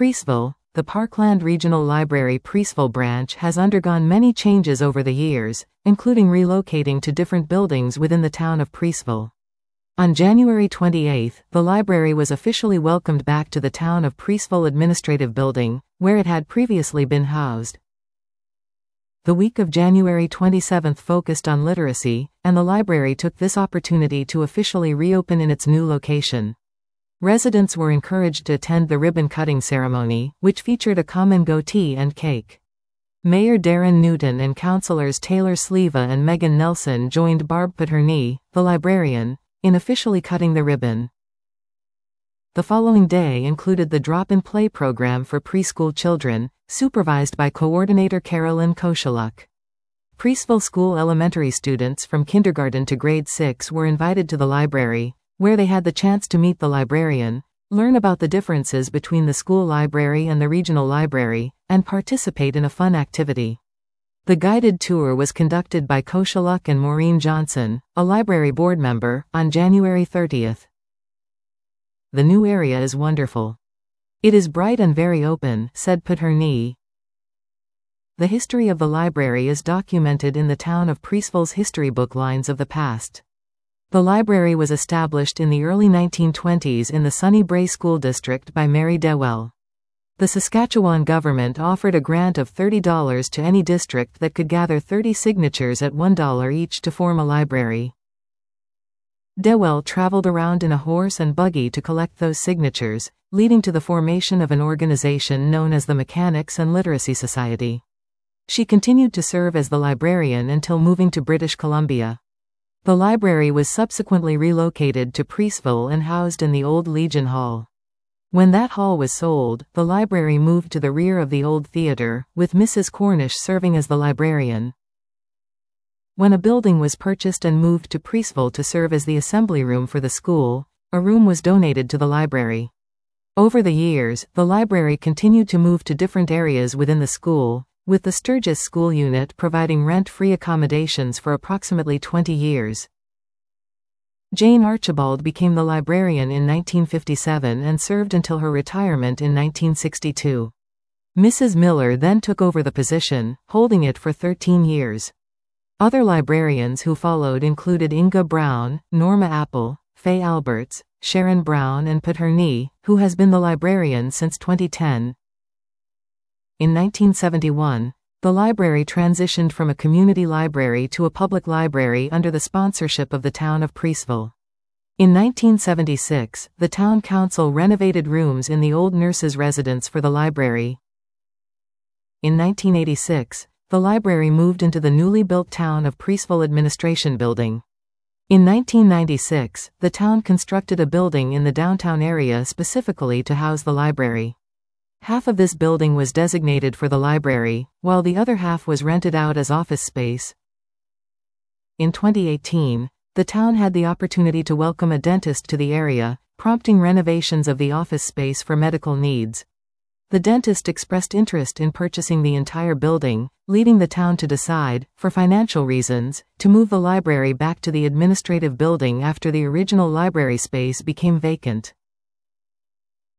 Preeceville, the Parkland Regional Library Preeceville branch has undergone many changes over the years, including relocating to different buildings within the town of Preeceville. On January 28, the library was officially welcomed back to the town of Preeceville Administrative Building, where it had previously been housed. The week of January 27 focused on literacy, and the library took this opportunity to officially reopen in its new location. Residents were encouraged to attend the ribbon-cutting ceremony, which featured a come-and-go tea and cake. Mayor Darren Newton and councillors Taylor Sleva and Megan Nelson joined Barb Paterny, the librarian, in officially cutting the ribbon. The following day included the drop-and-play program for preschool children, supervised by coordinator Carolyn Koshaluk. Preeceville School elementary students from kindergarten to grade 6 were invited to the library, where they had the chance to meet the librarian, learn about the differences between the school library and the regional library, and participate in a fun activity. The guided tour was conducted by Koshaluk and Maureen Johnson, a library board member, on January 30. "The new area is wonderful. It is bright and very open," said Paterny. The history of the library is documented in the town of Preeceville's history book Lines of the Past. The library was established in the early 1920s in the Sunny Brae School District by Mary Dewell. The Saskatchewan government offered a grant of $30 to any district that could gather 30 signatures at $1 each to form a library. Dewell traveled around in a horse and buggy to collect those signatures, leading to the formation of an organization known as the Mechanics and Literacy Society. She continued to serve as the librarian until moving to British Columbia. The library was subsequently relocated to Preeceville and housed in the old Legion Hall. When that hall was sold, the library moved to the rear of the old theater, with Mrs. Cornish serving as the librarian. When a building was purchased and moved to Preeceville to serve as the assembly room for the school, a room was donated to the library. Over the years, the library continued to move to different areas within the school, with the Sturgis School Unit providing rent-free accommodations for approximately 20 years. Jane Archibald became the librarian in 1957 and served until her retirement in 1962. Mrs. Miller then took over the position, holding it for 13 years. Other librarians who followed included Inga Brown, Norma Apple, Faye Alberts, Sharon Brown and Paterny, who has been the librarian since 2010. In 1971, the library transitioned from a community library to a public library under the sponsorship of the town of Preeceville. In 1976, the town council renovated rooms in the old nurses' residence for the library. In 1986, the library moved into the newly built town of Preeceville Administration Building. In 1996, the town constructed a building in the downtown area specifically to house the library. Half of this building was designated for the library, while the other half was rented out as office space. In 2018, the town had the opportunity to welcome a dentist to the area, prompting renovations of the office space for medical needs. The dentist expressed interest in purchasing the entire building, leading the town to decide, for financial reasons, to move the library back to the administrative building after the original library space became vacant.